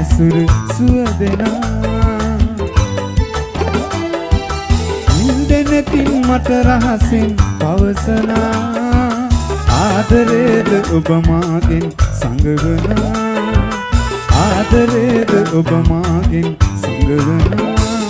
ඇසුරු සුවදෙනා නින්දනකින් මට රහසින් පවසනා ආදරේද ඔබ මාගෙන් සංගවනා ආදරේද ඔබ මාගෙන් සංගවනා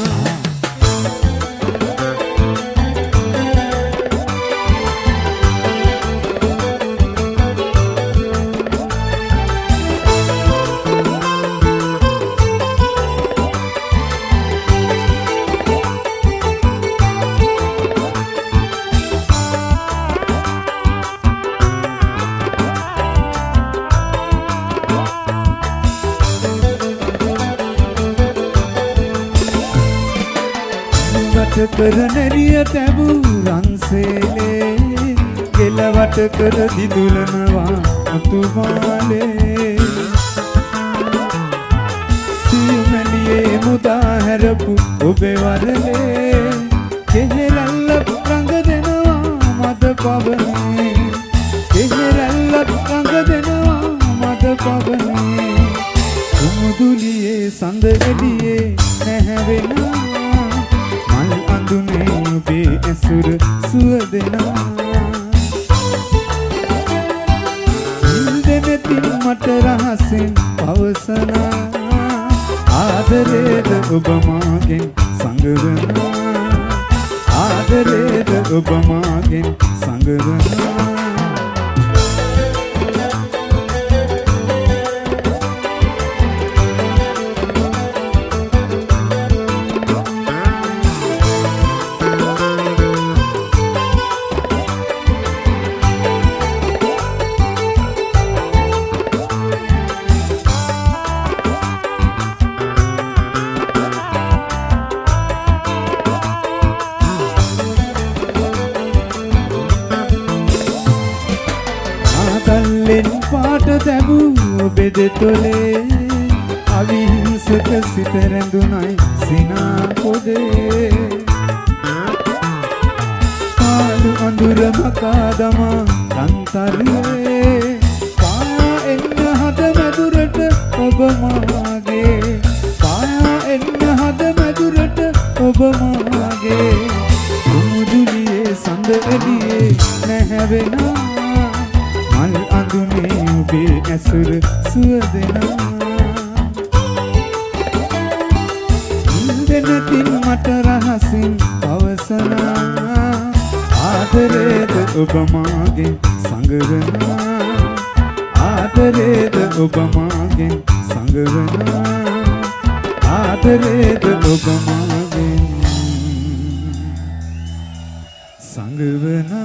කර නැරිය තැබූ රන්සේලේ ගෙලවට කර දිදුලනවා අතුමාලේ සියමැලියේ මුදා හැරපු ඔබේ වරලේ කෙහෙරැල්ලක් රඟ දෙනවා මද පවනේ කෙහෙරැල්ලක් රඟ දෙනවා මද පවනේ කුමුදුලියේ සඳ එළියේ නැහැවෙනවා අඳුනේ ඔබේ ඇසුර සුවදෙනා නින්දනකින් මට රහසින් පවසනා ආදරේද ඔබ මාගෙන් සංගවනා ආදරේද ඔබ මාගෙන් සංගවනා කල්ලෙන් පාට තැබූ ඔබේ දෙතොලේ අවිහිංසක සිත රැඳුනයි සිනා පොදේ පාළු අඳුර මකා දමා රන්තරුවේ පායා එන්න හද මැදුරට ඔබ මාගේ පායා එන්න හද මැදුරට ඔබ මාගේ කුමුදුලියේ සඳ එළියේ නැහැවෙනා මල් අඳුනේ ඔබේ ඇසුර සුවදෙනා නින්දනකින් මට රහසින් පවසනා ආදරේද ඔබ මාගෙන් සංගවනා ආදරේද ඔබ මාගෙන් සංගවනා ආදරේද ඔබ මාගෙන් සංගවනා